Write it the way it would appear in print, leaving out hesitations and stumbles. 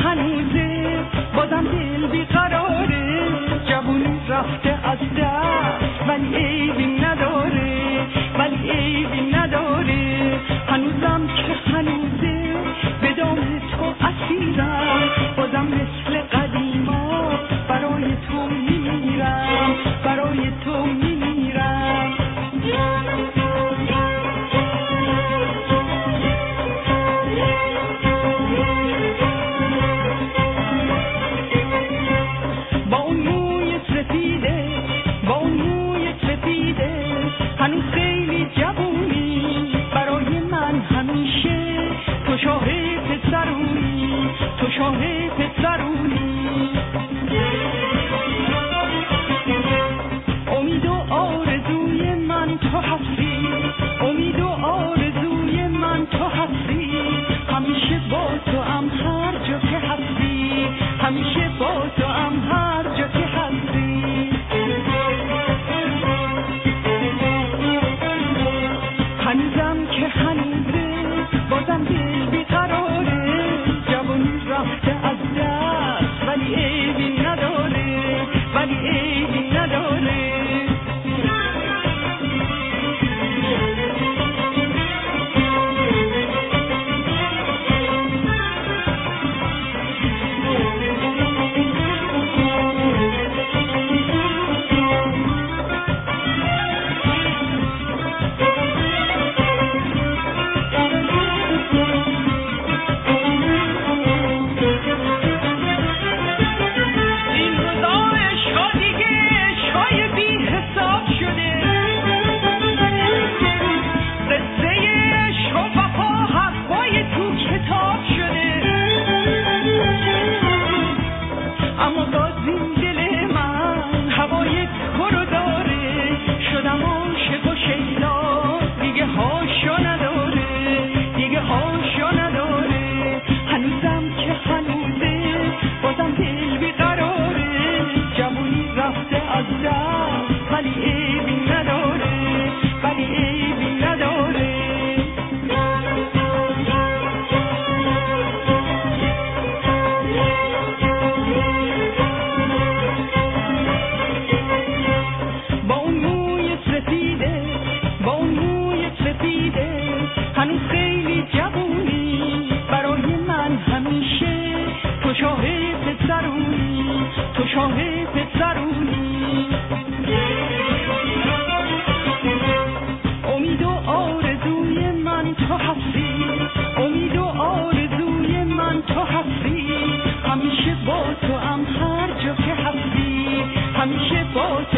هنوزه بازم دل بیقراره، جوونی رفته از دست ولی عیبی نداره، ولی عیبی نداره. هنوزم که هنوزه به دام تو اسیرم، بازم مثل قدیما برای تو میمیرم، برای تو میمیرم. با اون موی سفیده، با اون موی سفیده، هنوز خیلی جوونی، برای من همیشه تو شاه پسرونی، تو شاه پسرونی. امید و آرزوی من تو هستی، امید و آرزوی من تو هستی، همیشه با تو هم هر جا که هستی، همیشه با تو هم هر جا که هستی. هنوزم که هنوزه بازم دل بیقراره، جوانی رفته از دست ولی عیبی نداره، ولی عیبی نداره. هنوز خیلی جوونی، برای من همیشه تو شاه پسرونی، تو شاه پسرونی. امید و آرزوی من تو هستی، امید و آرزوی من تو هستی، همیشه با تو هم هر جا که هستی، همیشه با